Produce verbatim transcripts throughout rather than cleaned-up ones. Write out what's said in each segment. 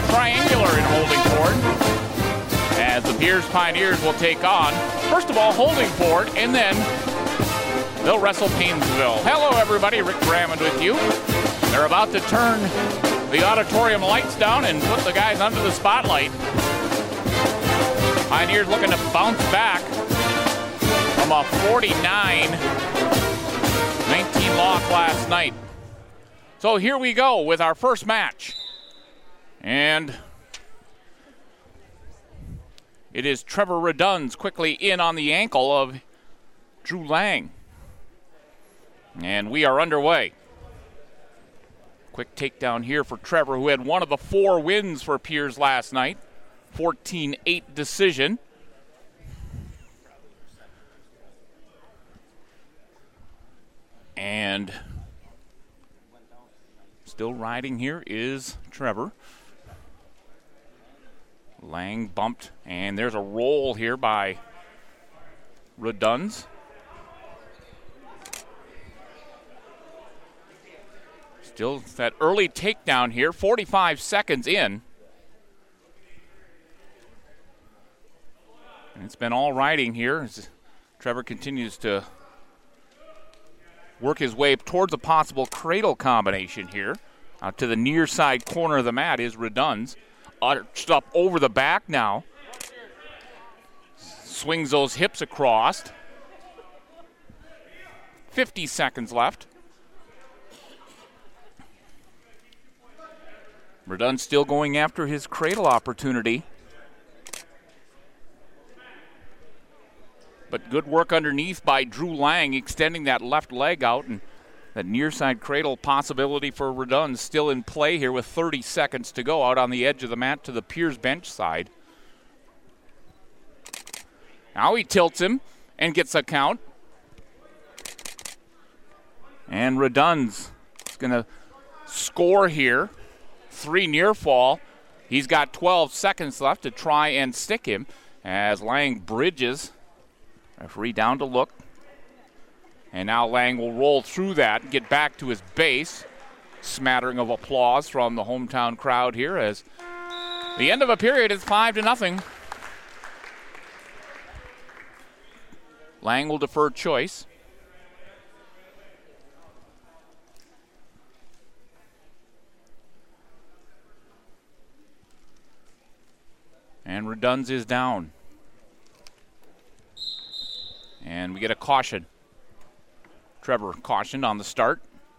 triangular in Holdingford, as the Pierce Pioneers will take on, first of all, Holdingford, and then they'll wrestle Painesville. Hello, everybody. Rick Brammond with you. They're about to turn the auditorium lights down and put the guys under the spotlight. Pioneers looking to bounce back from a forty-nine nineteen loss last night. So here we go with our first match. And it is Trevor Reduns quickly in on the ankle of Drew Lang. And we are underway. Quick takedown here for Trevor, who had one of the four wins for Piers last night. fourteen eight decision. And still riding here is Trevor. Lang bumped, and there's a roll here by Reduns. Still that early takedown here, forty-five seconds in. And it's been all riding here as Trevor continues to work his way towards a possible cradle combination here. Out to the near side corner of the mat is Reduns. Arched up over the back now. Swings those hips across. fifty seconds left. Reduns still going after his cradle opportunity. But good work underneath by Drew Lang, extending that left leg out, and that near side cradle possibility for Reduns still in play here with thirty seconds to go out on the edge of the mat to the Piers bench side. Now he tilts him and gets a count. And Reduns is going to score here. Three near fall. He's got twelve seconds left to try and stick him as Lang bridges. Referee down to look. And now Lang will roll through that and get back to his base. Smattering of applause from the hometown crowd here as the end of a period is five to nothing. Lang will defer choice. And Reduns is down. And we get a caution. Trevor cautioned on the start.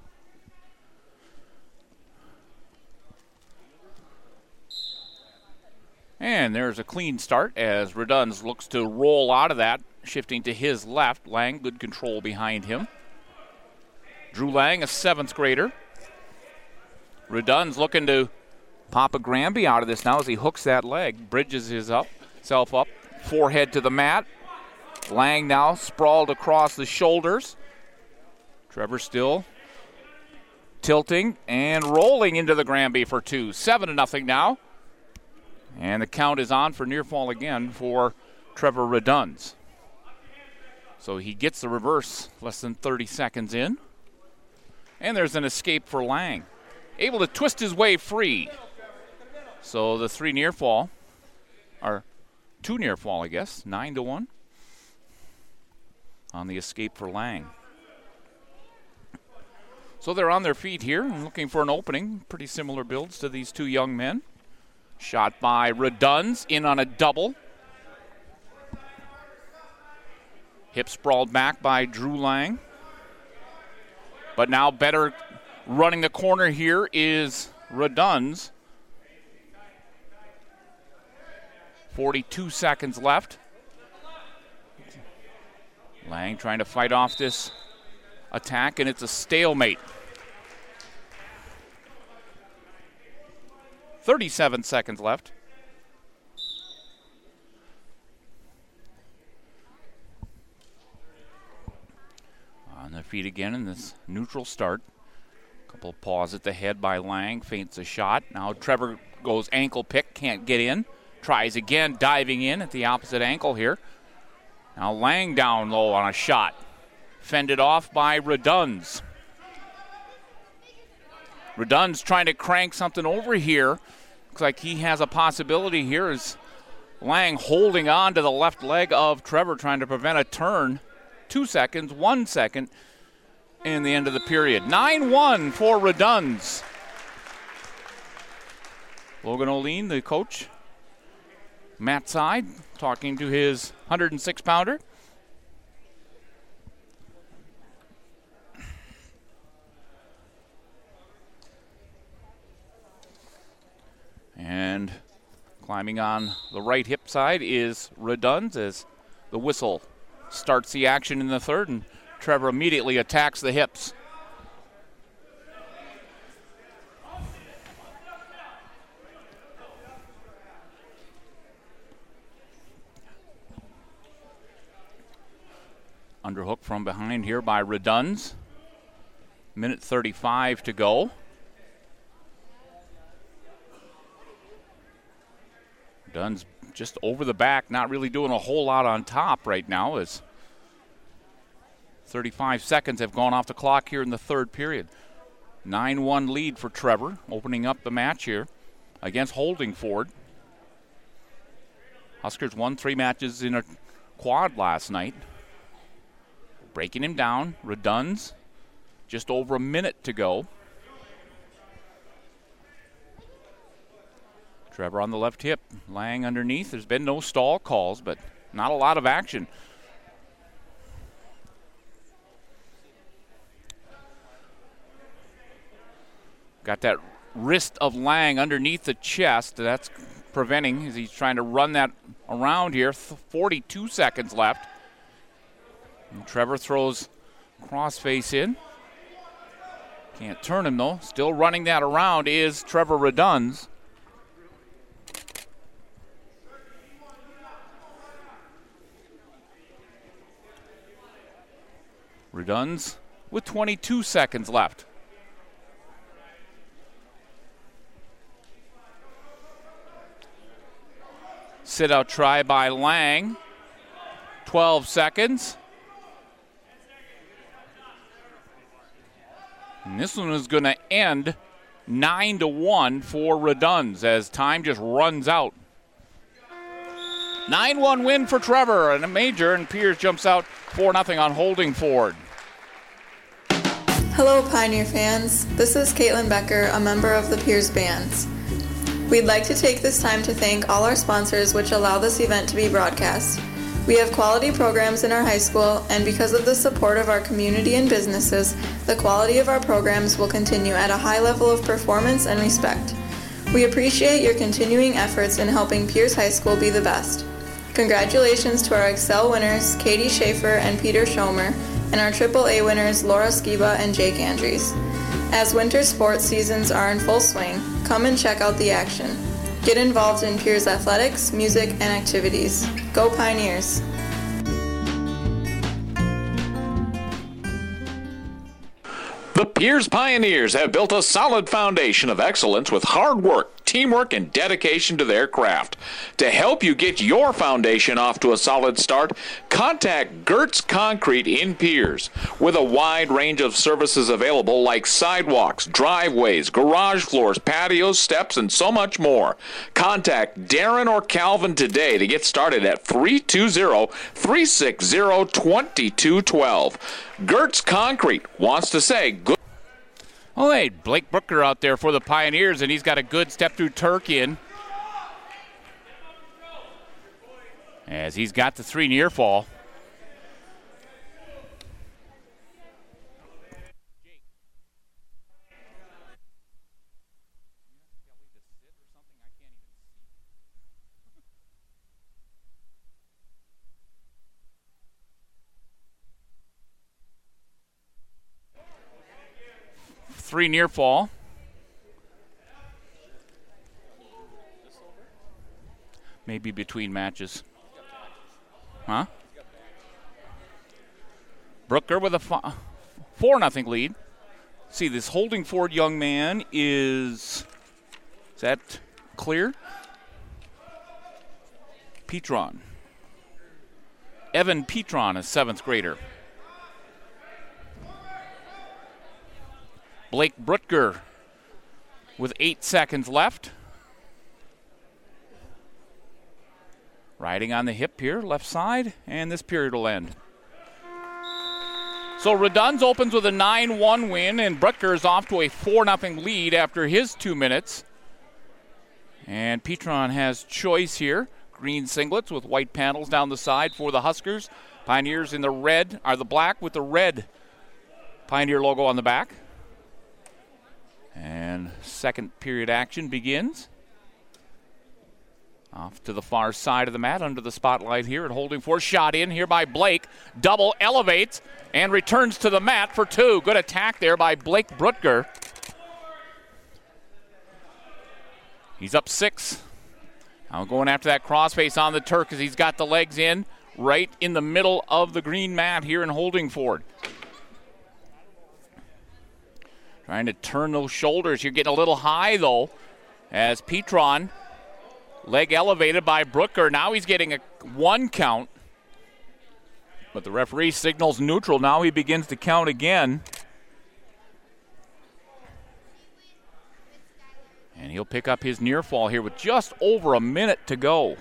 And there's a clean start as Reduns looks to roll out of that, shifting to his left. Lang, good control behind him. Drew Lang, a seventh grader. Reduns looking to pop a Granby out of this now as he hooks that leg, bridges his up, self up, forehead to the mat. Lang now sprawled across the shoulders. Trevor still tilting and rolling into the Granby for two. Seven to nothing now. And the count is on for near fall again for Trevor Reduns. So he gets the reverse less than thirty seconds in. And there's an escape for Lang. Able to twist his way free. So the three near fall, or two near fall, I guess, nine to one on the escape for Lang. So they're on their feet here and looking for an opening. Pretty similar builds to these two young men. Shot by Reduns, in on a double. Hip sprawled back by Drew Lang. But now better running the corner here is Reduns. forty-two seconds left. Lang trying to fight off this attack, and it's a stalemate. thirty-seven seconds left. On the feet again in this neutral start. Couple of paws at the head by Lang, feints a shot. Now Trevor goes ankle pick, can't get in. Tries again, diving in at the opposite ankle here. Now Lang down low on a shot. Fended off by Reduns. Reduns trying to crank something over here Looks like he has a possibility here as Lang holding on to the left leg of Trevor, trying to prevent a turn. Two seconds, one second in the end of the period. nine one for Reduns. Logan O'Lean, the coach, Matt Side, talking to his one hundred six pounder. And climbing on the right hip side is Reduns as the whistle starts the action in the third, and Trevor immediately attacks the hips. Underhook from behind here by Reduns. Minute thirty-five to go. Dunn's just over the back, not really doing a whole lot on top right now as thirty-five seconds have gone off the clock here in the third period. nine one lead for Trevor, opening up the match here against Holdingford. Huskers won three matches in a quad last night. Breaking him down, Reduns, just over a minute to go. Trevor on the left hip, Lang underneath. There's been no stall calls, but not a lot of action. Got that wrist of Lang underneath the chest. That's preventing as he's trying to run that around here. forty-two seconds left. And Trevor throws crossface in. Can't turn him though. Still running that around is Trevor Reduns. Reduns with twenty-two seconds left. Sit out try by Lang. twelve seconds. And this one is going to end nine to one for Reduns as time just runs out. nine one win for Trevor and a major, and Pierce jumps out four nothing on Holdingford. Hello, Pioneer fans. This is Caitlin Becker, a member of the Pierce Bands. We'd like to take this time to thank all our sponsors which allow this event to be broadcast. We have quality programs in our high school, and because of the support of our community and businesses, the quality of our programs will continue at a high level of performance and respect. We appreciate your continuing efforts in helping Pierce High School be the best. Congratulations to our Excel winners, Katie Schaefer and Peter Schomer, and our triple A winners, Laura Skiba and Jake Andries. As winter sports seasons are in full swing, come and check out the action. Get involved in Pierce athletics, music, and activities. Go Pioneers! The Pierce Pioneers have built a solid foundation of excellence with hard work, teamwork, and dedication to their craft. To help you get your foundation off to a solid start, contact Gertz Concrete in Pierce. With a wide range of services available like sidewalks, driveways, garage floors, patios, steps, and so much more. Contact Darren or Calvin today to get started at three two zero, three six zero, two two one two. Gertz Concrete wants to say good. Oh, hey, Blake Brooker out there for the Pioneers, and he's got a good step-through Turk in. As he's got the three near fall. Three near fall. Maybe between matches. Huh? Brooker with a four nothing lead. See, this Holdingford young man is, is that clear? Petron. Evan Petron, a seventh grader. Blake Brutger with eight seconds left. Riding on the hip here, left side, and this period will end. So Reduns opens with a nine one win, and Brutker is off to a four nothing lead after his two minutes. And Petron has choice here. Green singlets with white panels down the side for the Huskers. Pioneers in the red, are the black with the red Pioneer logo on the back. And second period action begins. Off to the far side of the mat under the spotlight here at holding four. Shot in here by Blake. Double elevates and returns to the mat for two. Good attack there by Blake Brutker. He's up six. Now going after that crossface on the turf because he's got the legs in right in the middle of the green mat here in Holdingford. Trying to turn those shoulders. You're getting a little high though as Petron, leg elevated by Brutker. Now he's getting a one count. But the referee signals neutral. Now he begins to count again. And he'll pick up his near fall here with just over a minute to go.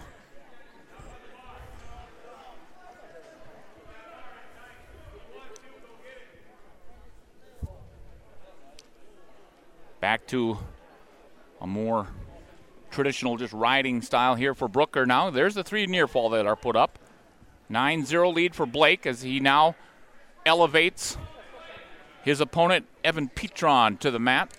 Back to a more traditional just riding style here for Brutker now. There's the three near fall that are put up. nine zero lead for Blake as he now elevates his opponent, Evan Petron, to the mat.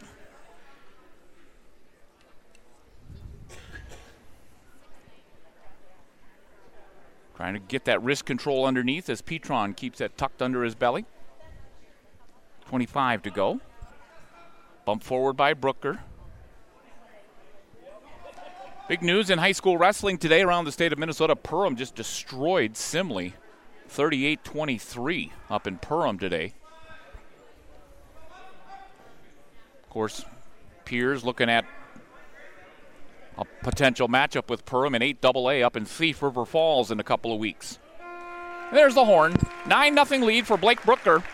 Trying to get that wrist control underneath as Petron keeps that tucked under his belly. twenty-five to go. Bump forward by Brutker. Big news in high school wrestling today around the state of Minnesota. Perham just destroyed Simley, thirty-eight twenty-three up in Perham today. Of course, Piers looking at a potential matchup with Perham in eight double A up in Thief River Falls in a couple of weeks. And there's the horn. nine nothing lead for Blake Brutker.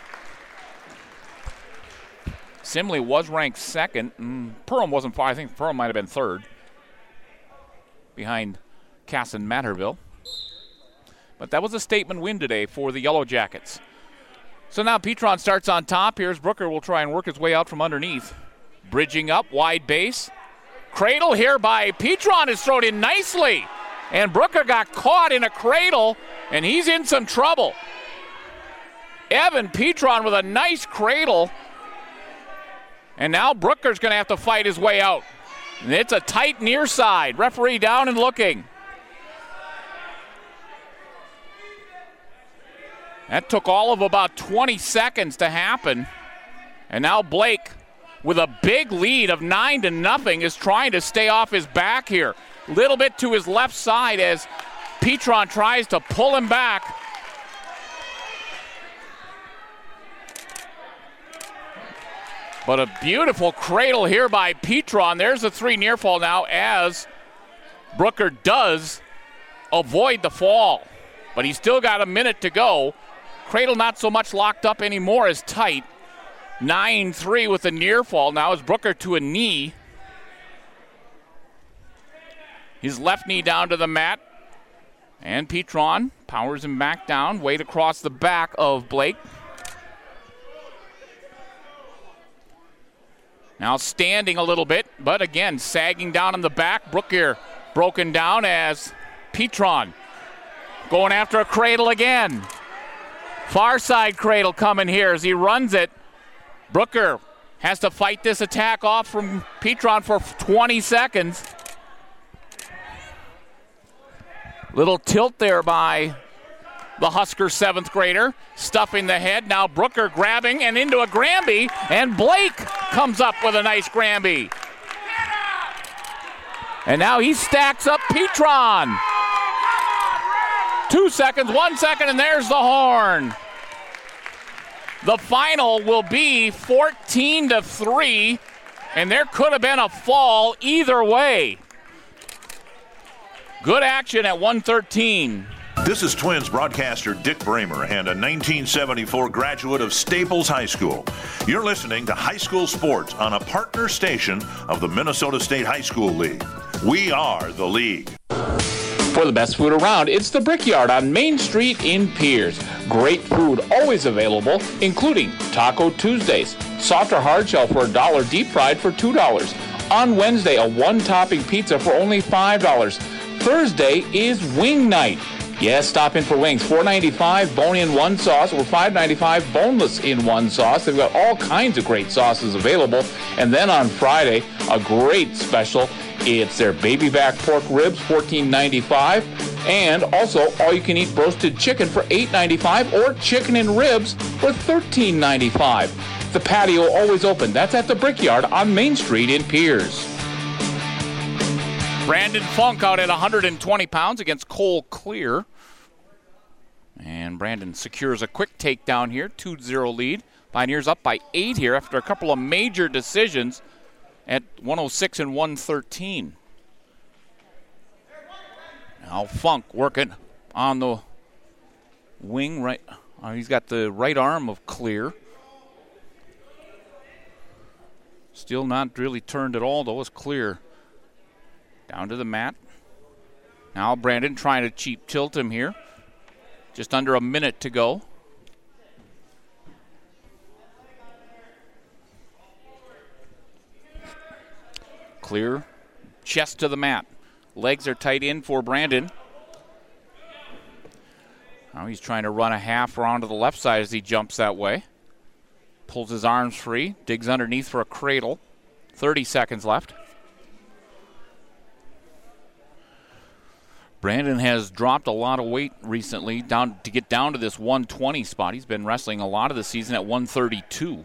Simley was ranked second. Mm, Perham wasn't far. I think Perham might have been third, behind Cass and Matterville. But that was a statement win today for the Yellow Jackets. So now Petron starts on top. Here's Brutker will try and work his way out from underneath. Bridging up, wide base. Cradle here by Petron is thrown in nicely. And Brutker got caught in a cradle, and he's in some trouble. Evan Petron with a nice cradle. And now Brutker's going to have to fight his way out. And it's a tight near side. Referee down and looking. That took all of about twenty seconds to happen. And now Blake, with a big lead of nine to nothing, is trying to stay off his back here. A little bit to his left side as Petron tries to pull him back. But a beautiful cradle here by Petron. There's a three near fall now as Brutker does avoid the fall. But he's still got a minute to go. Cradle not so much locked up anymore, as tight. nine three with a near fall now as Brutker to a knee. His left knee down to the mat. And Petron powers him back down. Weight across the back of Blake. Now standing a little bit, but again, sagging down on the back. Brutker broken down as Petron going after a cradle again. Far side cradle coming here as he runs it. Brutker has to fight this attack off from Petron for twenty seconds. Little tilt there by the Husker seventh grader, stuffing the head. Now Brutker grabbing and into a Granby, and Blake comes up with a nice Granby. And now he stacks up Petron. Two seconds, one second, and there's the horn. The final will be fourteen to three, and there could have been a fall either way. Good action at one thirteen. This is Twins broadcaster Dick Bramer and a nineteen seventy-four graduate of Staples High School. You're listening to High School Sports on a partner station of the Minnesota State High School League. We are the league. For the best food around, it's the Brickyard on Main Street in Pierce. Great food always available, including Taco Tuesdays, soft or hard shell for a dollar, deep fried for two dollars. On Wednesday, a one-topping pizza for only five dollars. Thursday is wing night. Yes, stop in for wings. four ninety-five bone-in one sauce or five ninety-five boneless in one sauce. They've got all kinds of great sauces available. And then on Friday, a great special. It's their baby back pork ribs, fourteen ninety-five, and also all-you-can-eat roasted chicken for eight ninety-five or chicken and ribs for thirteen ninety-five. The patio always open. That's at the Brickyard on Main Street in Pierce. Brandon Funk out at one hundred twenty pounds against Cole Clear. And Brandon secures a quick takedown here, two zero lead. Pioneers up by eight here after a couple of major decisions at one oh six and one thirteen. Now Funk working on the wing right. Uh, he's got the right arm of Clear. Still not really turned at all, though, as Clear down to the mat. Now Brandon trying to cheap tilt him here. Just under a minute to go. Clear, chest to the mat. Legs are tight in for Brandon. Now he's trying to run a half around to the left side as he jumps that way. Pulls his arms free, digs underneath for a cradle. thirty seconds left. Brandon has dropped a lot of weight recently down to get down to this one twenty spot. He's been wrestling a lot of the season at one thirty-two.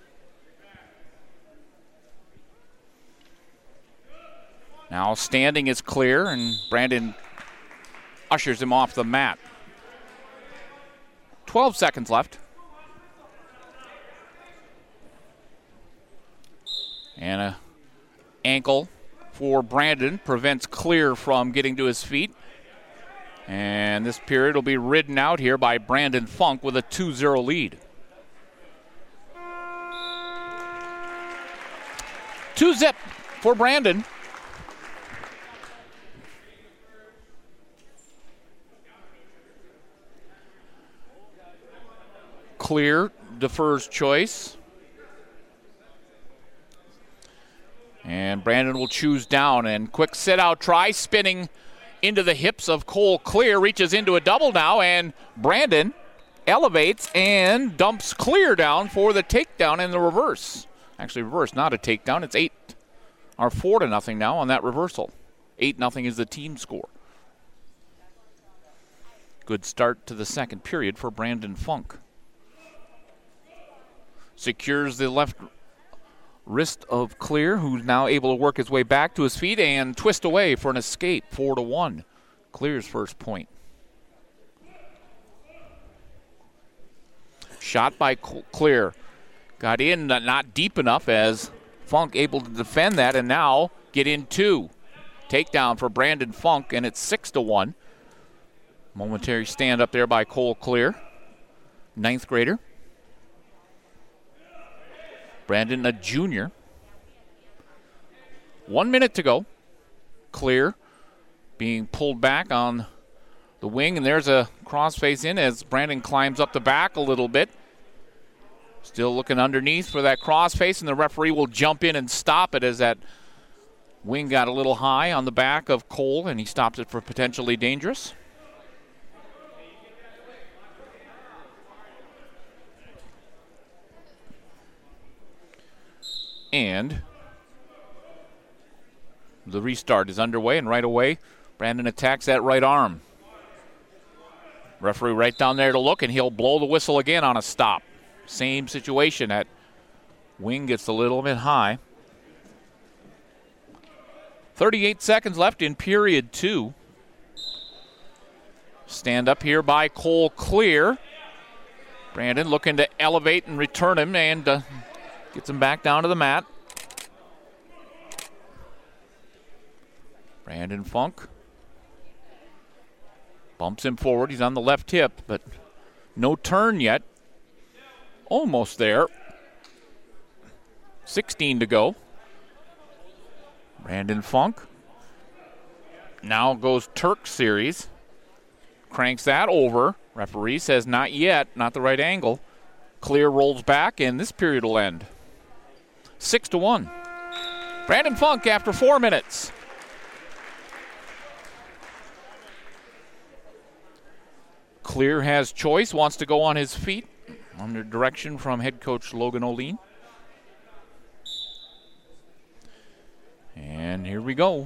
Now standing is Clear, and Brandon ushers him off the mat. twelve seconds left. And a ankle for Brandon prevents Clear from getting to his feet. And this period will be ridden out here by Brandon Funk with a two zero lead. Two zip for Brandon. Clear defers choice. And Brandon will choose down, and quick sit out try, spinning into the hips of Cole Clear, reaches into a double now, and Brandon elevates and dumps Clear down for the takedown in the reverse. Actually reverse, not a takedown. It's eight or four to nothing now on that reversal. Eight nothing is the team score. Good start to the second period for Brandon Funk. Secures the left wrist of Clear, who's now able to work his way back to his feet and twist away for an escape, four to one. Clear's first point. Shot by Clear. Got in, not deep enough, as Funk able to defend that, and now get in two. Takedown for Brandon Funk, and it's six to one. Momentary stand up there by Cole Clear, ninth grader. Brandon, a junior. One minute to go. Clear being pulled back on the wing, and there's a crossface in as Brandon climbs up the back a little bit. Still looking underneath for that crossface, and the referee will jump in and stop it as that wing got a little high on the back of Cole, and he stops it for potentially dangerous. And the restart is underway, and right away, Brandon attacks that right arm. Referee right down there to look, and he'll blow the whistle again on a stop. Same situation. That wing gets a little bit high. thirty-eight seconds left in period two. Stand up here by Cole Clear. Brandon looking to elevate and return him, and uh, gets him back down to the mat. Brandon Funk bumps him forward. He's on the left hip, but no turn yet. Almost there. sixteen to go. Brandon Funk Now goes Turk series. Cranks that over. Referee says not yet, not the right angle. Clear rolls back, and this period will end. Six to one. Brandon Funk after four minutes. Clear has choice, wants to go on his feet under direction from head coach Logan O'Lean. And here we go.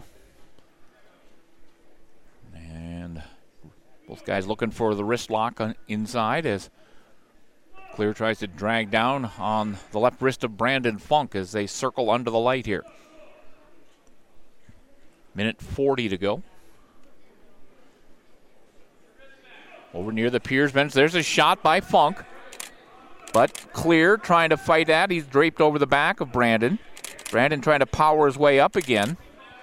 And both guys looking for the wrist lock on inside as Clear tries to drag down on the left wrist of Brandon Funk as they circle under the light here. Minute forty to go. Over near the Piers bench, there's a shot by Funk. But Clear trying to fight that. He's draped over the back of Brandon. Brandon trying to power his way up again.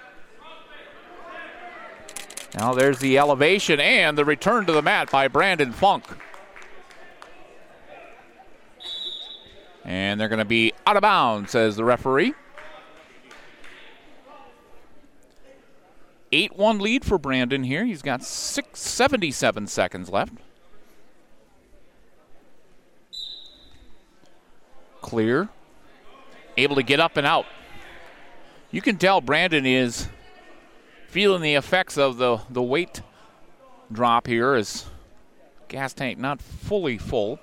Now there's the elevation and the return to the mat by Brandon Funk. And they're going to be out of bounds, says the referee. eight one lead for Brandon here. He's got six seventy-seven seconds left. Clear. Able to get up and out. You can tell Brandon is feeling the effects of the, the weight drop here as gas tank not fully full.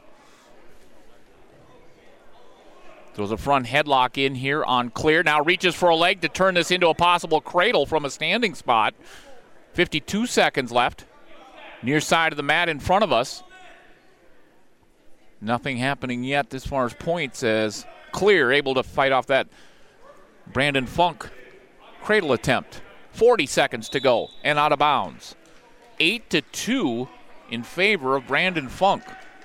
Throws a front headlock in here on Clear. Now reaches for a leg to turn this into a possible cradle from a standing spot. fifty-two seconds left. Near side of the mat in front of us. Nothing happening yet as far as points as Clear able to fight off that Brandon Funk cradle attempt. forty seconds to go and out of bounds. eight to two in favor of Brandon Funk.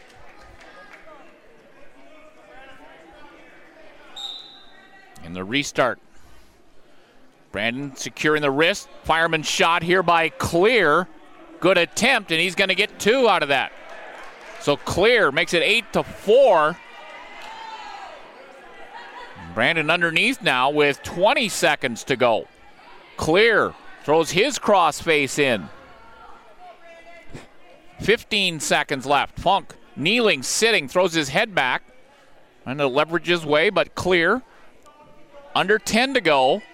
And the restart. Brandon securing the wrist. Fireman shot here by Clear. Good attempt, and he's going to get two out of that. So Clear makes it eight to four. Brandon underneath now with twenty seconds to go. Clear throws his crossface in. fifteen seconds left. Funk kneeling, sitting, throws his head back. Trying to leverage his way, but Clear. Under ten to go.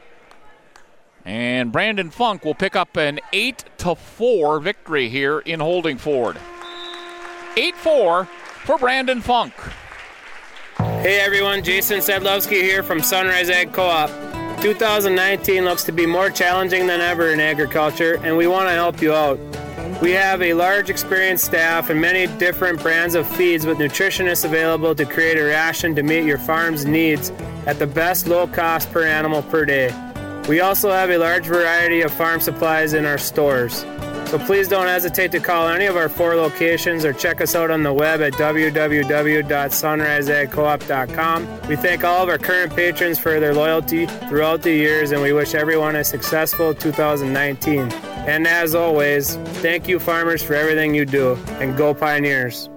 And Brandon Funk will pick up an eight to four victory here in Holding Ford. eight four for Brandon Funk. Hey everyone, Jason Sedlowski here from Sunrise Ag Co-op. two thousand nineteen looks to be more challenging than ever in agriculture, and we want to help you out. We have a large experienced staff and many different brands of feeds with nutritionists available to create a ration to meet your farm's needs at the best low cost per animal per day. We also have a large variety of farm supplies in our stores. So please don't hesitate to call any of our four locations or check us out on the web at w w w dot sunrise ag co op dot com. We thank all of our current patrons for their loyalty throughout the years, and we wish everyone a successful two thousand nineteen. And as always, thank you farmers for everything you do, and go Pioneers.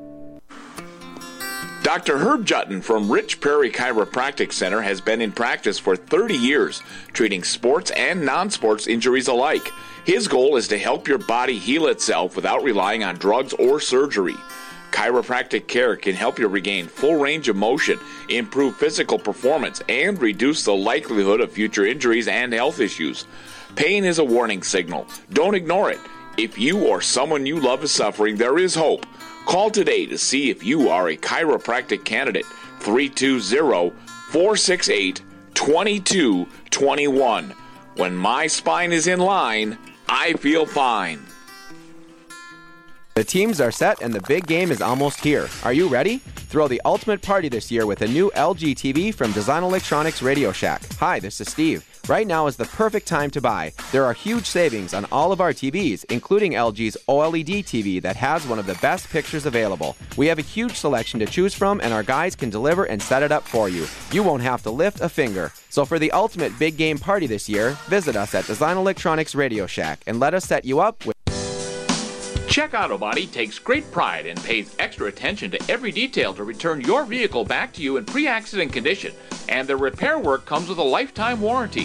Doctor Herb Jutton from Rich Prairie Chiropractic Center has been in practice for thirty years, treating sports and non-sports injuries alike. His goal is to help your body heal itself without relying on drugs or surgery. Chiropractic care can help you regain full range of motion, improve physical performance, and reduce the likelihood of future injuries and health issues. Pain is a warning signal. Don't ignore it. If you or someone you love is suffering, there is hope. Call today to see if you are a chiropractic candidate. three two zero, four six eight, two two two one. When my spine is in line, I feel fine. The teams are set and the big game is almost here. Are you ready? Throw the ultimate party this year with a new L G T V from Design Electronics Radio Shack. Hi, this is Steve. Right now is the perfect time to buy. There are huge savings on all of our T Vs, including L G's O L E D T V that has one of the best pictures available. We have a huge selection to choose from, and our guys can deliver and set it up for you. You won't have to lift a finger. So for the ultimate big game party this year, visit us at Design Electronics Radio Shack and let us set you up with... Check Auto Body takes great pride and pays extra attention to every detail to return your vehicle back to you in pre-accident condition, and their repair work comes with a lifetime warranty.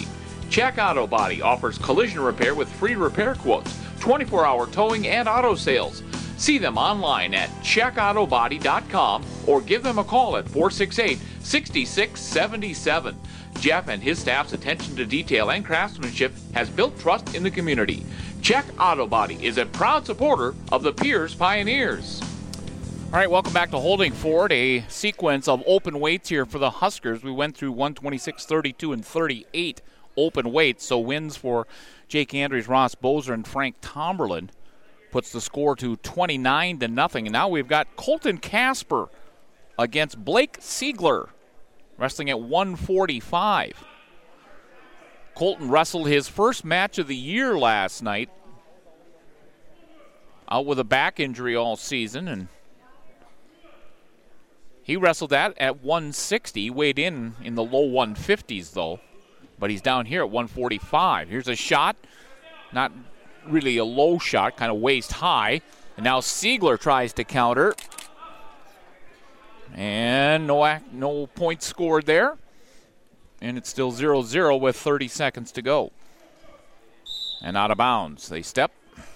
Check Auto Body offers collision repair with free repair quotes, twenty-four hour towing, and auto sales. See them online at check auto body dot com or give them a call at four six eight, six six seven seven. Jeff and his staff's attention to detail and craftsmanship has built trust in the community. Check Auto Body is a proud supporter of the Piers Pioneers. All right, welcome back to Holding Ford, a sequence of open weights here for the Huskers. We went through one twenty-six, thirty-two, and thirty-eight open weights, so wins for Jake Andrews, Ross Bozer, and Frank Tomberlin puts the score to twenty-nine to nothing. And now we've got Colton Casper against Blake Siegler, wrestling at one forty-five. Colton wrestled his first match of the year last night, out with a back injury all season, and he wrestled that at one sixty, weighed in in the low one fifties though, but he's down here at one forty-five. Here's a shot, not really a low shot, kind of waist high, and now Siegler tries to counter, and no act, no points scored there, and it's still zero zero with thirty seconds to go, and out of bounds. They step.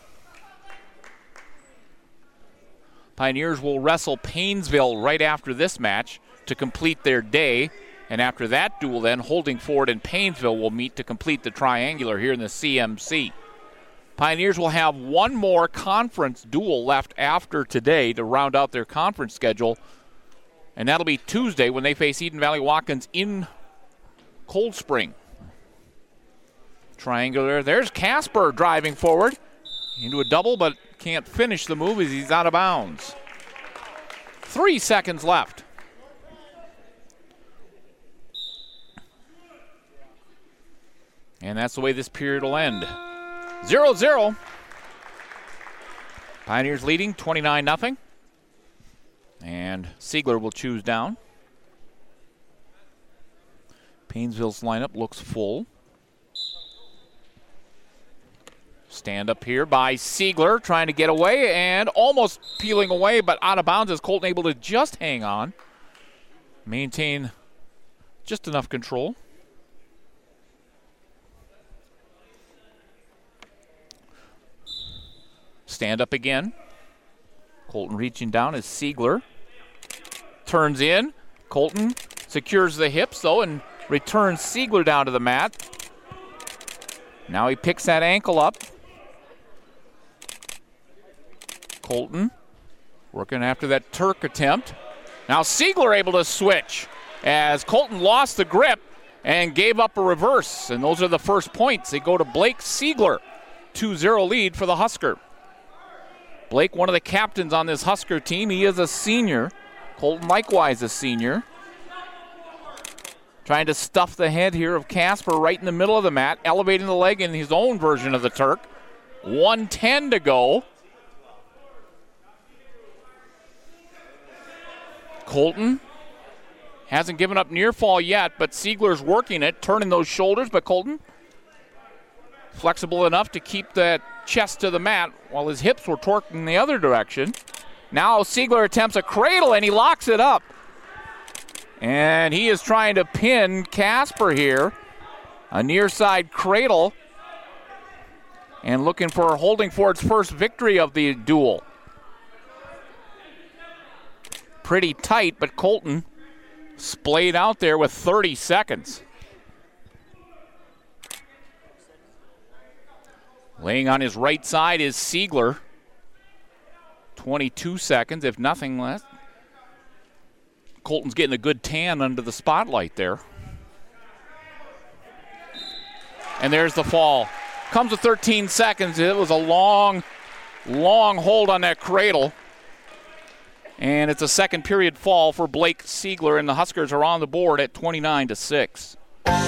Pioneers will wrestle Painesville right after this match to complete their day. And after that duel then, Holding Ford and Painesville will meet to complete the triangular here in the C M C. Pioneers will have one more conference duel left after today to round out their conference schedule. And that'll be Tuesday when they face Eden Valley Watkins in Cold Spring. Triangular. There's Casper driving forward into a double, but can't finish the move as he's out of bounds. Three seconds left. And that's the way this period will end. zero zero. Pioneers leading twenty-nine nothing. And Siegler will choose down. Painesville's lineup looks full. Stand up here by Siegler, trying to get away and almost peeling away, but out of bounds as Colton able to just hang on. Maintain just enough control. Stand up again. Colton reaching down as Siegler turns in. Colton secures the hips, though, and returns Siegler down to the mat. Now he picks that ankle up. Colton working after that Turk attempt. Now Siegler able to switch as Colton lost the grip and gave up a reverse. And those are the first points. They go to Blake Siegler. two zero lead for the Husker. Blake, one of the captains on this Husker team. He is a senior. Colton likewise a senior. Trying to stuff the head here of Casper right in the middle of the mat, elevating the leg in his own version of the Turk. one ten to go. Colton hasn't given up near fall yet, but Siegler's working it, turning those shoulders, but Colton flexible enough to keep that chest to the mat while his hips were torqued in the other direction. Now Siegler attempts a cradle and he locks it up. And he is trying to pin Casper here. A near side cradle. And looking for Holding Ford's first victory of the duel. Pretty tight, but Colton splayed out there with thirty seconds. Laying on his right side is Siegler. twenty-two seconds, if nothing less. Colton's getting a good tan under the spotlight there. And there's the fall. Comes with thirteen seconds. It was a long, long hold on that cradle. And it's a second period fall for Blake Siegler, and the Huskers are on the board at twenty-nine to six.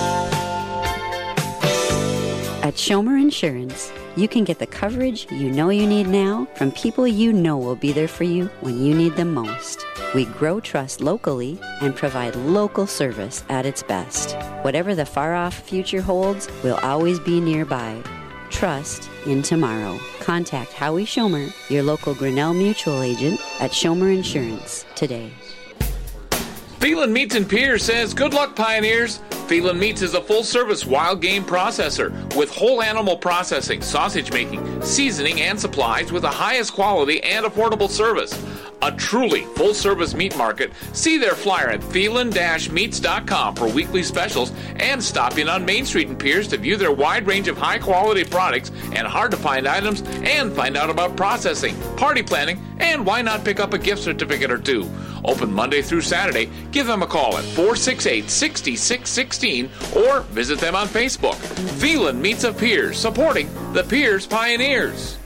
At Schomer Insurance, you can get the coverage you know you need now from people you know will be there for you when you need them most. We grow trust locally and provide local service at its best. Whatever the far-off future holds, we'll always be nearby. Trust in tomorrow. Contact Howie Schomer, your local Grinnell Mutual agent at Schomer Insurance today. Thielen Meats and Piers says, good luck, Pioneers. Phelan Meats is a full-service wild game processor with whole animal processing, sausage making, seasoning, and supplies with the highest quality and affordable service. A truly full-service meat market. See their flyer at phelan dash meats dot com for weekly specials and stop in on Main Street in Pierce to view their wide range of high-quality products and hard-to-find items and find out about processing, party planning, and why not pick up a gift certificate or two. Open Monday through Saturday. Give them a call at four six eight, six six one six or visit them on Facebook. Phelan Meats of Pierce, supporting the Pierce Pioneers.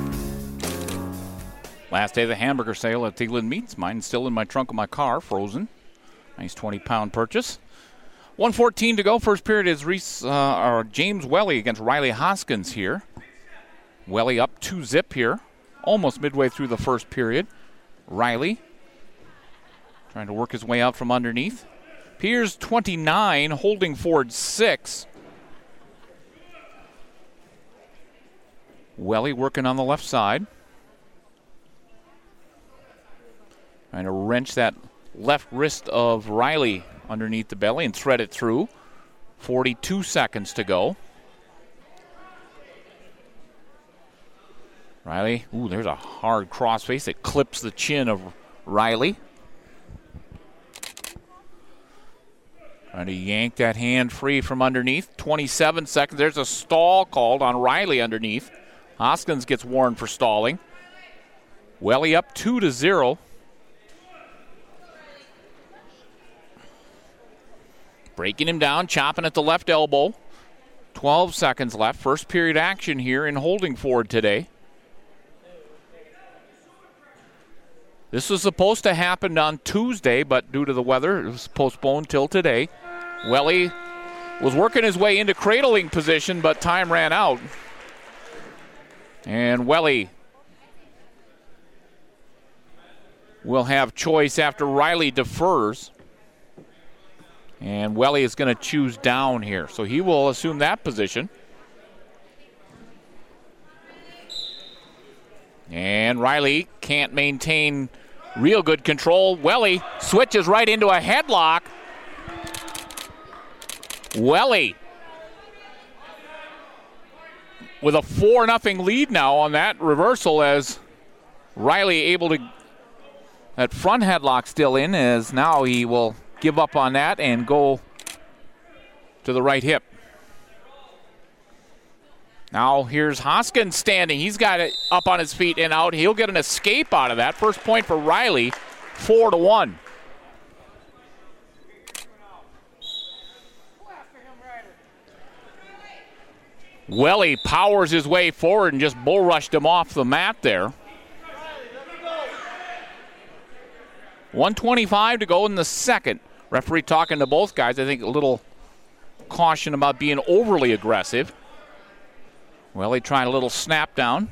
Last day of the hamburger sale at Thielen Meats. Mine's still in my trunk of my car, frozen. Nice twenty-pound purchase. one fourteen to go. First period is Reese, uh, or James Welly against Riley Hoskins here. Welly up two zip here, almost midway through the first period. Riley trying to work his way out from underneath. Pierce twenty-nine, holding Ford six. Welly working on the left side. Trying to wrench that left wrist of Riley underneath the belly and thread it through. forty-two seconds to go. Riley, ooh, there's a hard crossface that clips the chin of Riley. Trying to yank that hand free from underneath. twenty-seven seconds. There's a stall called on Riley underneath. Hoskins gets warned for stalling. Welly up two to zero. Breaking him down, chopping at the left elbow. twelve seconds left. First period action here in Holding Ford today. This was supposed to happen on Tuesday, but due to the weather, it was postponed till today. Welly was working his way into cradling position, but time ran out. And Welly will have choice after Riley defers. And Welly is going to choose down here, so he will assume that position. And Riley can't maintain real good control. Welly switches right into a headlock. Welly with a four nothing lead now on that reversal, as Riley able to, that front headlock still in, as now he will give up on that and go to the right hip. Now here's Hoskins standing. He's got it up on his feet and out. He'll get an escape out of that. First point for Riley, four to one. Welly powers his way forward and just bull rushed him off the mat there. one twenty-five to go in the second. Referee talking to both guys. I think a little caution about being overly aggressive. Welly trying a little snap down.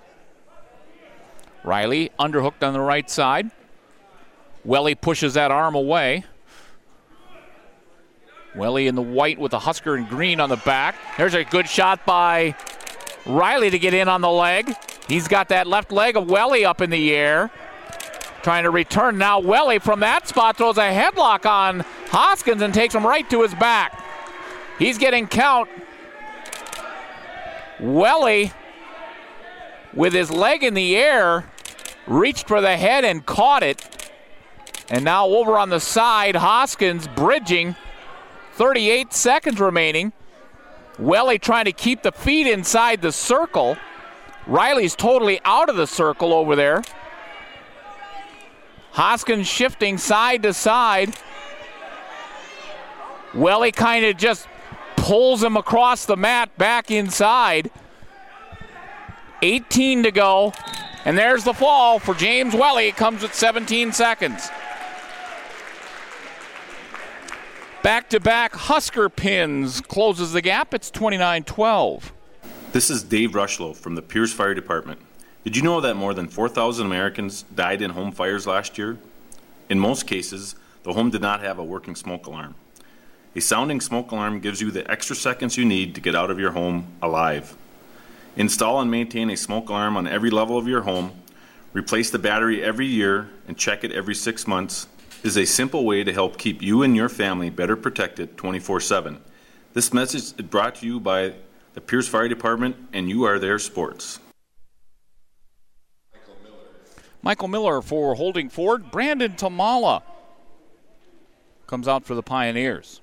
Riley underhooked on the right side. Welly pushes that arm away. Welly in the white with the Husker and green on the back. There's a good shot by Riley to get in on the leg. He's got that left leg of Welly up in the air. Trying to return now. Welly from that spot throws a headlock on Hoskins and takes him right to his back. He's getting count. Welly, with his leg in the air, reached for the head and caught it. And now over on the side, Hoskins bridging. thirty-eight seconds remaining. Welly trying to keep the feet inside the circle. Riley's totally out of the circle over there. Hoskins shifting side to side. Welly kind of just pulls him across the mat back inside. eighteen to go. And there's the fall for James Welly. It comes with seventeen seconds. Back-to-back Husker pins closes the gap. It's twenty-nine twelve. This is Dave Rushlow from the Pierce Fire Department. Did you know that more than four thousand Americans died in home fires last year? In most cases, the home did not have a working smoke alarm. A sounding smoke alarm gives you the extra seconds you need to get out of your home alive. Install and maintain a smoke alarm on every level of your home. Replace the battery every year and check it every six months. is a simple way to help keep you and your family better protected twenty-four seven. This message is brought to you by the Pierce Fire Department and You Are There Sports. Michael Miller for Holding Ford. Brandon Tamala comes out for the Pioneers.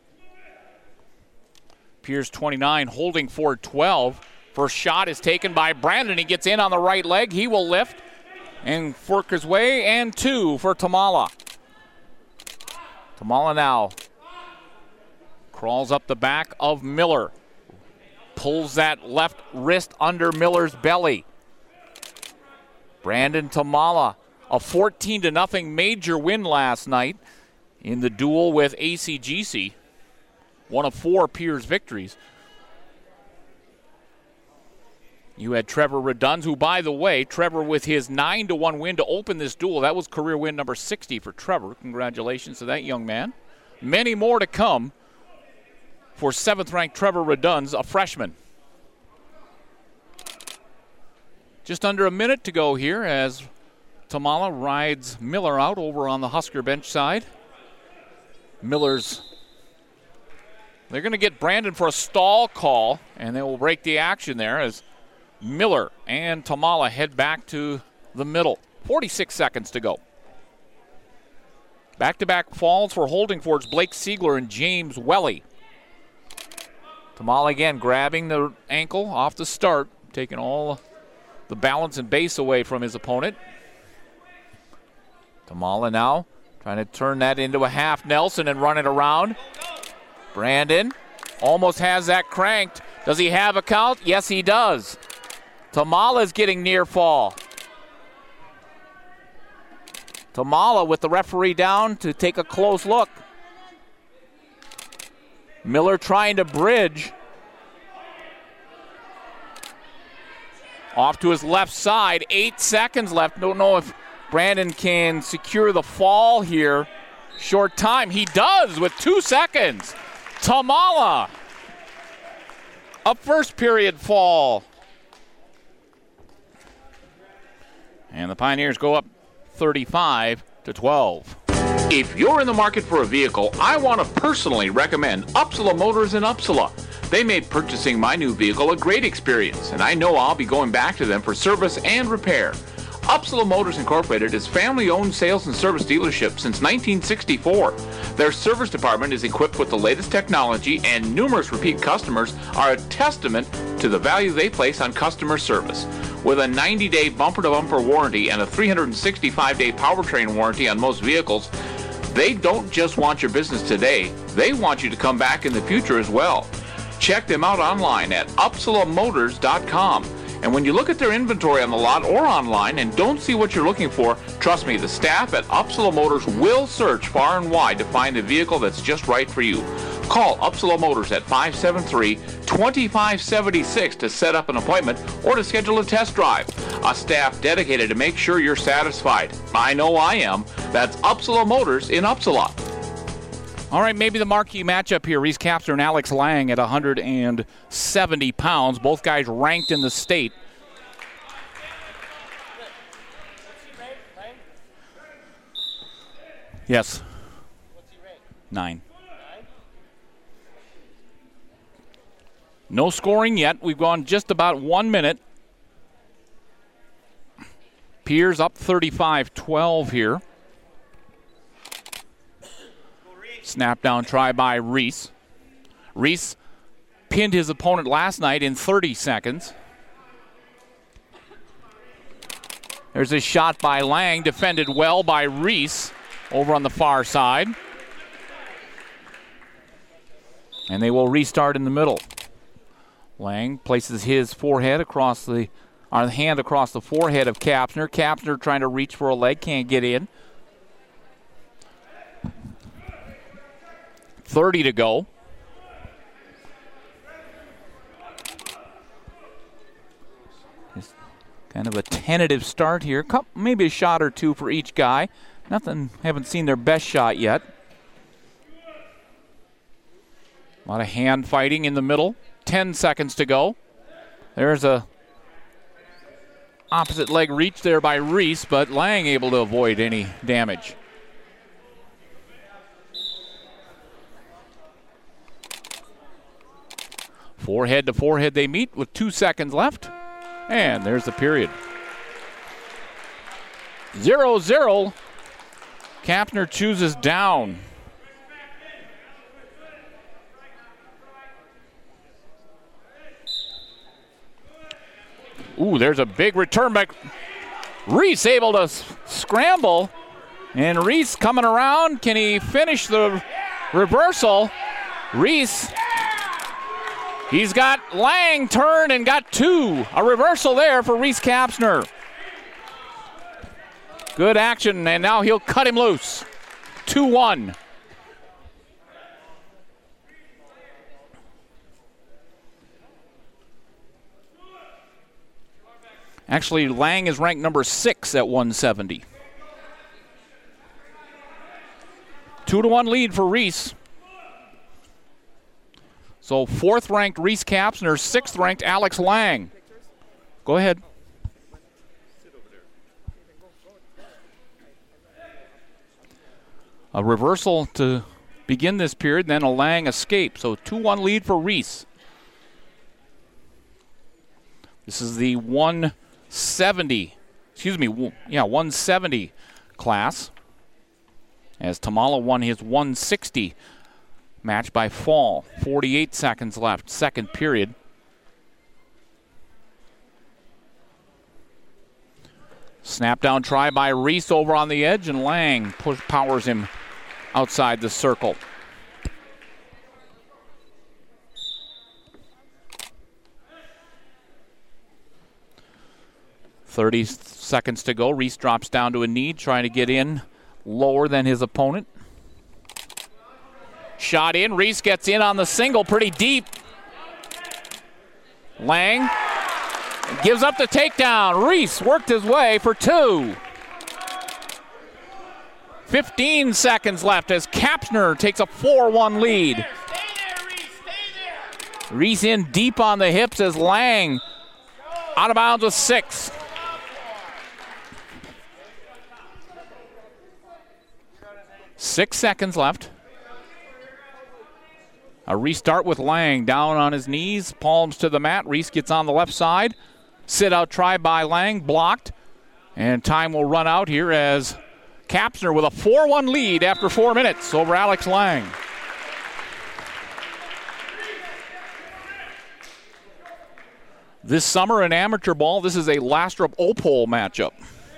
Pierce twenty-nine, Holding Ford twelve. First shot is taken by Brandon. He gets in on the right leg. He will lift and work his way, and two for Tamala. Tamala now crawls up the back of Miller. Pulls that left wrist under Miller's belly. Brandon Tamala, a fourteen to nothing major win last night in the duel with A C G C. One of four Pierce victories. You had Trevor Reduns, who, by the way, Trevor with his nine to one win to open this duel. That was career win number sixty for Trevor. Congratulations to that young man. Many more to come for seventh-ranked Trevor Reduns, a freshman. Just under a minute to go here as Tamala rides Miller out over on the Husker bench side. Miller's, they're going to get Brandon for a stall call, and they will break the action there as Miller and Tamala head back to the middle. forty-six seconds to go. Back-to-back falls for Holding Ford's Blake Siegler and James Welly. Tamala again grabbing the ankle off the start, taking all the balance and base away from his opponent. Tamala now trying to turn that into a half Nelson and run it around. Brandon almost has that cranked. Does he have a count? Yes, he does. Tamala's getting near fall. Tamala with the referee down to take a close look. Miller trying to bridge. Off to his left side, eight seconds left. Don't know if Brandon can secure the fall here. Short time, he does with two seconds. Tamala, a first period fall. And the Pioneers go up thirty-five to twelve. If you're in the market for a vehicle, I want to personally recommend Upsala Motors in Upsala. They made purchasing my new vehicle a great experience, and I know I'll be going back to them for service and repair. Upsala Motors Incorporated is family-owned sales and service dealership since nineteen sixty-four. Their service department is equipped with the latest technology, and numerous repeat customers are a testament to the value they place on customer service. With a ninety day bumper-to-bumper warranty and a three hundred sixty-five day powertrain warranty on most vehicles, they don't just want your business today, they want you to come back in the future as well. Check them out online at upsala motors dot com. And when you look at their inventory on the lot or online and don't see what you're looking for, trust me, the staff at Upsala Motors will search far and wide to find a vehicle that's just right for you. Call Upsala Motors at five seven three, two five seven six to set up an appointment or to schedule a test drive. A staff dedicated to make sure you're satisfied. I know I am. That's Upsala Motors in Upsala. All right, maybe the marquee matchup here. Reese Capster and Alex Lang at one hundred seventy pounds. Both guys ranked in the state. Yes. Nine. No scoring yet. We've gone just about one minute. Pierce up thirty-five twelve here. Snap down try by Reese. Reese pinned his opponent last night in thirty seconds. There's a shot by Lang, defended well by Reese over on the far side. And they will restart in the middle. Lang places his forehead across the, or hand across the forehead of Kapsner. Kapsner trying to reach for a leg, can't get in. thirty to go. Just kind of a tentative start here. Maybe a shot or two for each guy. Nothing, haven't seen their best shot yet. A lot of hand fighting in the middle. Ten seconds to go. There's a opposite leg reach there by Reese, but Lang able to avoid any damage. Forehead to forehead they meet with two seconds left. And there's the period. zero zero. Kapner chooses down. Ooh, there's a big return back. Reese able to s- scramble. And Reese coming around. Can he finish the reversal? Reese. He's got Lang turn and got two. A reversal there for Reese Kapsner. Good action, and now he'll cut him loose. two one. Actually, Lang is ranked number six at one seventy. Two to one lead for Reese. So fourth ranked Reese Kapsner, sixth ranked Alex Lang. Go ahead. A reversal to begin this period, then a Lang escape. So two one lead for Reese. This is the one seventy, excuse me, yeah, one seventy class, as Tamala won his one sixty match by fall. forty-eight seconds left, second period. Snap down try by Reese over on the edge, and Lang push powers him outside the circle. thirty seconds to go. Reese drops down to a knee, trying to get in lower than his opponent. Shot in. Reese gets in on the single pretty deep. Lang gives up the takedown. Reese worked his way for two. fifteen seconds left as Kapsner takes a four one lead. Stay there, Reese. Stay there. Reese in deep on the hips as Lang out of bounds with six. Six seconds left. A restart with Lang down on his knees, palms to the mat. Reese gets on the left side. Sit out try by Lang, blocked. And time will run out here as Kapsner with a four one lead after four minutes over Alex Lang. This summer in amateur ball, this is a Lastrup-Opole matchup.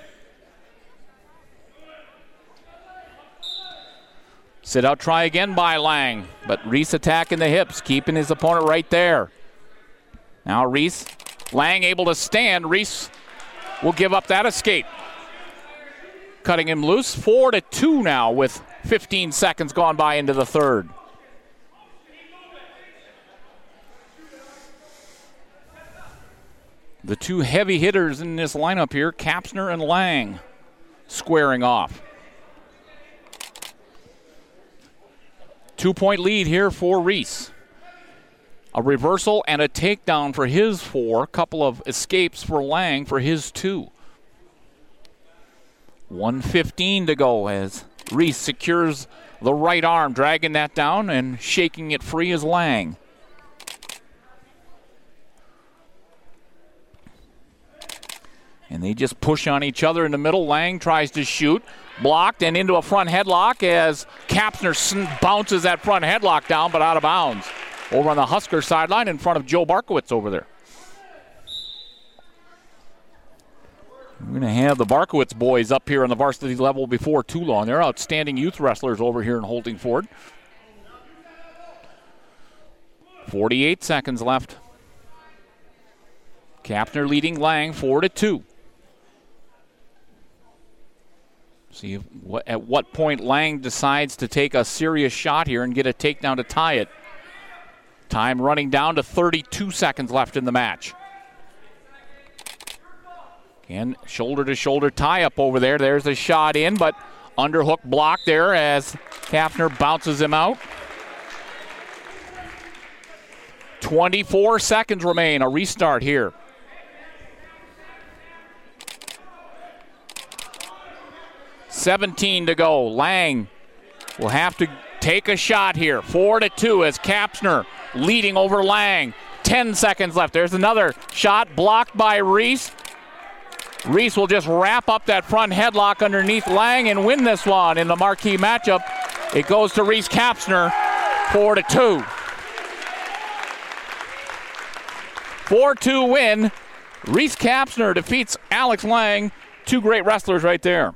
Sit out try again by Lang, but Reese attacking the hips, keeping his opponent right there. Now Reese, Lang able to stand. Reese will give up that escape. Cutting him loose, four to two now with fifteen seconds gone by into the third. The two heavy hitters in this lineup here, Kapsner and Lang, squaring off. Two-point lead here for Reese. A reversal and a takedown for his four. Couple of escapes for Lang for his two. one fifteen to go as Reese secures the right arm, dragging that down and shaking it free as Lang. And they just push on each other in the middle. Lang tries to shoot. Blocked and into a front headlock as Kapsner bounces that front headlock down, but out of bounds. Over on the Husker sideline in front of Joe Barkowitz over there. We're going to have the Barkowitz boys up here on the varsity level before too long. They're outstanding youth wrestlers over here in Holdingford. forty-eight seconds left. Kapsner leading Lang four to two. See what, at what point Lang decides to take a serious shot here and get a takedown to tie it. Time running down to thirty-two seconds left in the match. Again, shoulder-to-shoulder tie-up over there. There's a shot in, but underhook block there as Kapsner bounces him out. twenty-four seconds remain. A restart here. seventeen to go. Lang will have to take a shot here. Four to two as Kapsner leading over Lang. ten seconds left. There's another shot blocked by Reese. Reese will just wrap up that front headlock underneath Lang and win this one in the marquee matchup. It goes to Reese Kapsner, four to two. four two win. Reese Kapsner defeats Alex Lang. Two great wrestlers right there.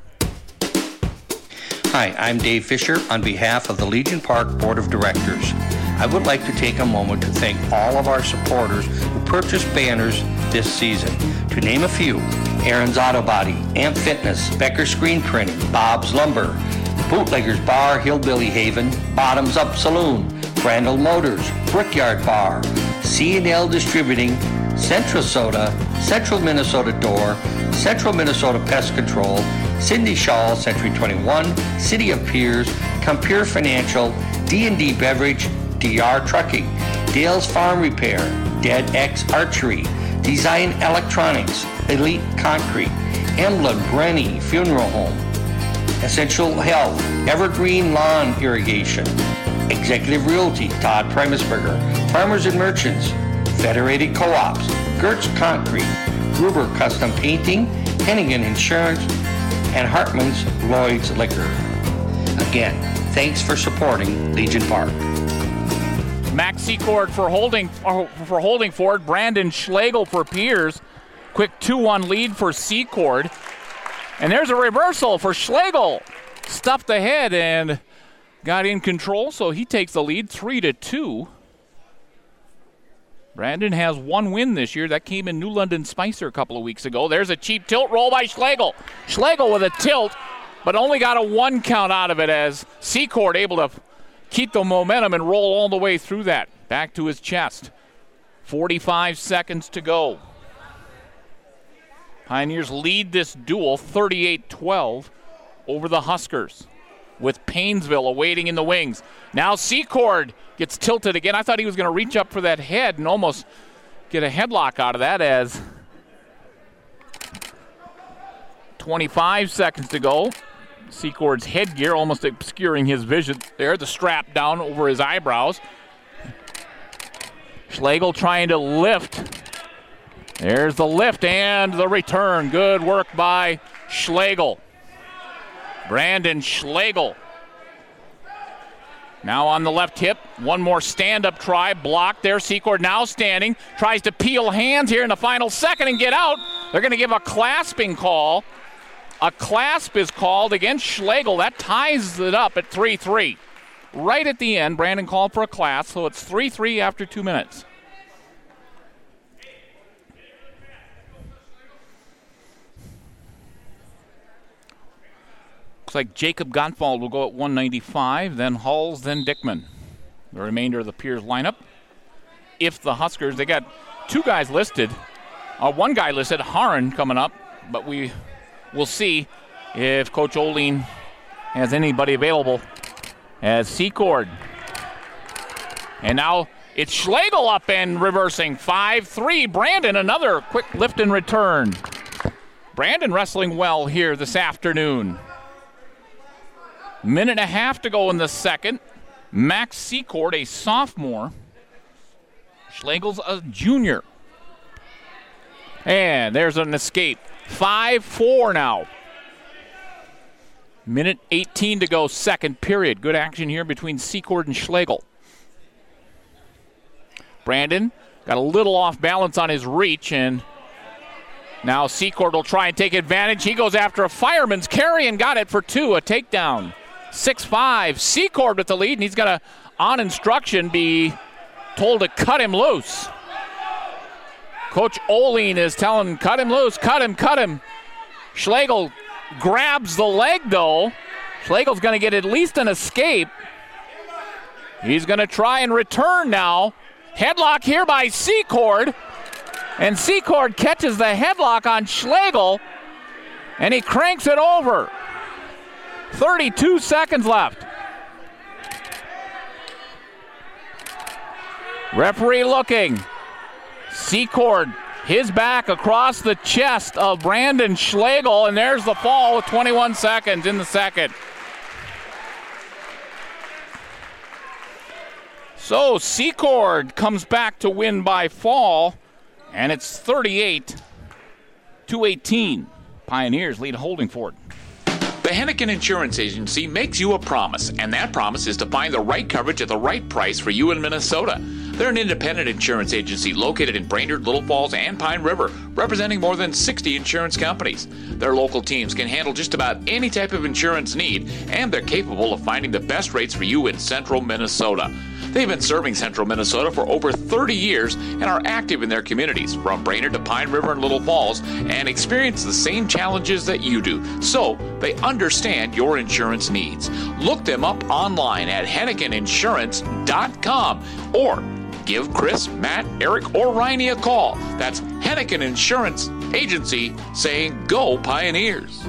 Hi, I'm Dave Fisher on behalf of the Legion Park Board of Directors. I would like to take a moment to thank all of our supporters who purchased banners this season. To name a few: Aaron's Auto Body, Amp Fitness, Becker Screen Printing, Bob's Lumber, Bootleggers Bar, Hillbilly Haven, Bottoms Up Saloon, Brandel Motors, Brickyard Bar, C and L Distributing, Central Soda, Central Minnesota Door, Central Minnesota Pest Control, Cindy Shaw, Century twenty-one, City of Piers, Compure Financial, D and D Beverage, D R Trucking, Dale's Farm Repair, Dead X Archery, Design Electronics, Elite Concrete, Embla Brenny Funeral Home, Essential Health, Evergreen Lawn Irrigation, Executive Realty, Todd Primusberger, Farmers and Merchants, Federated Co-ops, Gertz Concrete, Gruber Custom Painting, Hennigan Insurance, and Hartman's Lloyd's Liquor. Again, thanks for supporting Legion Park. Max Secord for holding uh, for holding forward. Brandon Schlegel for Piers. Quick two one lead for Secord. And there's a reversal for Schlegel. Stuffed ahead and got in control, so he takes the lead three to two. Brandon has one win this year. That came in New London Spicer a couple of weeks ago. There's a cheap tilt roll by Schlegel. Schlegel with a tilt, but only got a one count out of it as Secord able to keep the momentum and roll all the way through that. Back to his chest. forty-five seconds to go. Pioneers lead this duel thirty-eight twelve over the Huskers, with Painesville awaiting in the wings. Now Secord gets tilted again. I thought he was going to reach up for that head and almost get a headlock out of that as twenty-five seconds to go. Secord's headgear almost obscuring his vision there. The strap down over his eyebrows. Schlegel trying to lift. There's the lift and the return. Good work by Schlegel. Brandon Schlegel. Now on the left hip. One more stand-up try. Blocked there. Secord now standing. Tries to peel hands here in the final second and get out. They're going to give a clasping call. A clasp is called against Schlegel. That ties it up at three three. Right at the end, Brandon called for a clasp, so it's three three after two minutes. Looks like Jacob Gottwald will go at one ninety-five, then Hulls, then Dickman. The remainder of the Piers lineup. If the Huskers, they got two guys listed. Uh, one guy listed, Haran, coming up, but we will see if Coach Oline has anybody available as Secord. And now it's Schlegel up and reversing. five three. Brandon, another quick lift and return. Brandon wrestling well here this afternoon. Minute and a half to go in the second. Max Secord, a sophomore. Schlegel's a junior. And there's an escape. five four now. Minute eighteen to go, second period. Good action here between Secord and Schlegel. Brandon got a little off balance on his reach, and now Secord will try and take advantage. He goes after a fireman's carry and got it for two, a takedown. six five. Secord with the lead, and he's going to, on instruction, be told to cut him loose. Coach Oline is telling him, cut him loose, cut him, cut him. Schlegel grabs the leg, though. Schlegel's going to get at least an escape. He's going to try and return now. Headlock here by Secord. And Secord catches the headlock on Schlegel, and he cranks it over. thirty-two seconds left. Referee looking. Secord, his back across the chest of Brandon Schlegel, and there's the fall with twenty-one seconds in the second. So Secord comes back to win by fall, and it's thirty-eight to eighteen. Pioneers lead Holdingford. The Hennigan Insurance Agency makes you a promise, and that promise is to find the right coverage at the right price for you in Minnesota. They're an independent insurance agency located in Brainerd, Little Falls, and Pine River, representing more than sixty insurance companies. Their local teams can handle just about any type of insurance need, and they're capable of finding the best rates for you in central Minnesota. They've been serving central Minnesota for over thirty years and are active in their communities from Brainerd to Pine River and Little Falls and experience the same challenges that you do. So they understand your insurance needs. Look them up online at hennigan insurance dot com or give Chris, Matt, Eric, or Riney a call. That's Hennigan Insurance Agency saying go Pioneers.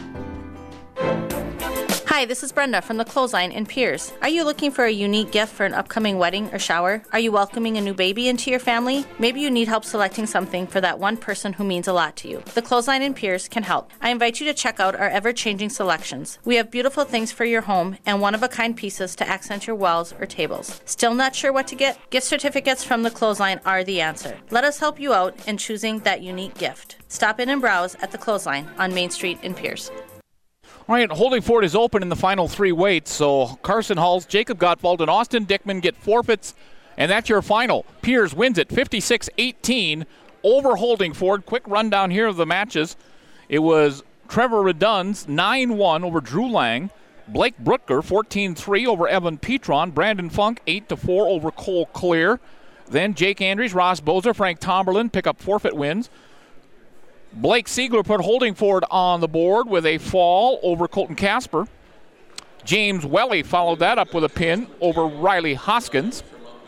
Hi, this is Brenda from the Clothesline in Pierce. Are you looking for a unique gift for an upcoming wedding or shower? Are you welcoming a new baby into your family? Maybe you need help selecting something for that one person who means a lot to you. The Clothesline in Pierce can help. I invite you to check out our ever-changing selections. We have beautiful things for your home and one-of-a-kind pieces to accent your walls or tables. Still not sure what to get? Gift certificates from the Clothesline are the answer. Let us help you out in choosing that unique gift. Stop in and browse at the Clothesline on Main Street in Pierce. All right, Holdingford is open in the final three weights, so Carson Halls, Jacob Gottwald, and Austin Dickman get forfeits, and that's your final. Piers wins it fifty-six eighteen over Holdingford. Quick rundown here of the matches. It was Trevor Redun's nine one over Drew Lang, Blake Brootker fourteen three over Evan Petron, Brandon Funk eight to four over Cole Clear. Then Jake Andrews, Ross Bozer, Frank Tomberlin pick up forfeit wins. Blake Siegler put Holdingford on the board with a fall over Colton Casper. James Welly followed that up with a pin over Riley Hoskins.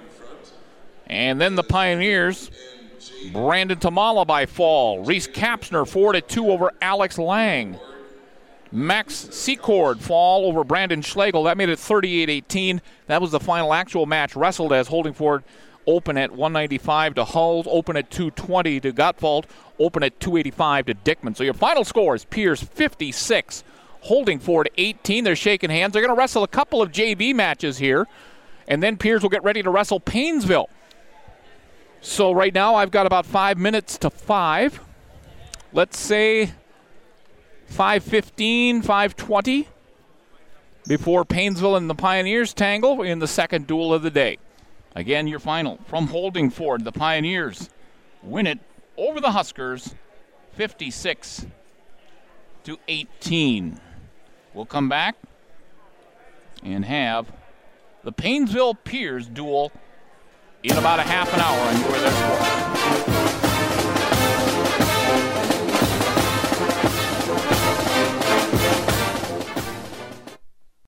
And then the Pioneers, Brandon Tamala by fall. Reese Kapsner four to two over Alex Lang. Max Secord fall over Brandon Schlegel. That made it thirty-eight eighteen. That was the final actual match wrestled as Holdingford open at one ninety-five to Hulls, open at two twenty to Gottwald, open at two eighty-five to Dickman. So your final score is Pierce fifty-six, Holdingford eighteen. They're shaking hands. They're going to wrestle a couple of J B matches here, and then Pierce will get ready to wrestle Painesville. So right now I've got about five minutes to five. Let's say five fifteen, five twenty before Painesville and the Pioneers tangle in the second duel of the day. Again, your final from Holdingford. The Pioneers win it over the Huskers, fifty-six to eighteen. We'll come back and have the Painesville Piers duel in about a half an hour on Your Weather Sports.